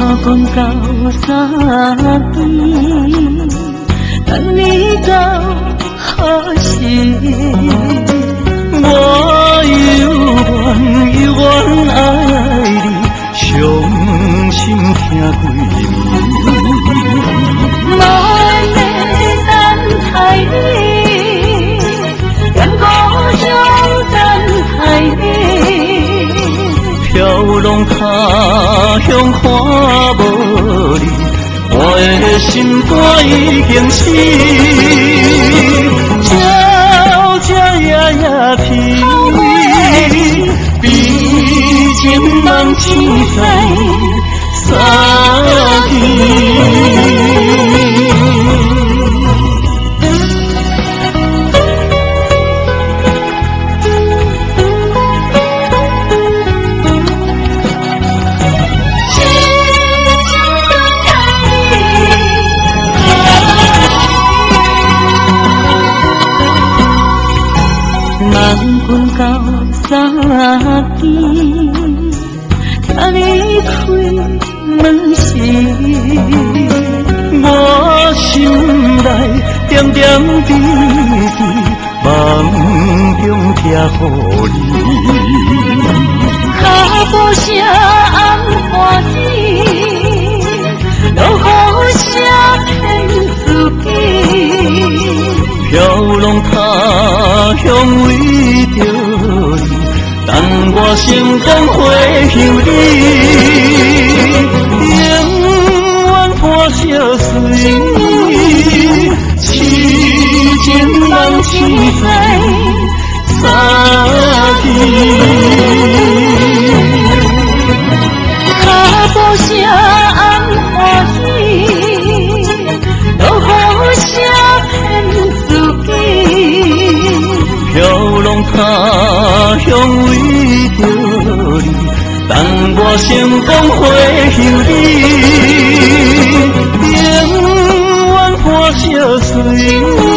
讲到三更，等你到何时？我犹原爱你，伤心疼几暝。无要等待你，踮故乡等待你。飘浪他乡看无你，我的心肝已经死。鸟只夜夜啼，悲情梦醒在三更。梦阮到三更，等你开门时，我心内点点滴滴，梦中寄予你。脚步声红花枝，落雨声骗自己。飘浪他乡为着你，等我成功回乡你。永远伴相随，痴情梦醒在三更。脚步声红花枝，落雨声骗自己。飘浪他乡为着你，等我成功回乡你。永远伴相随。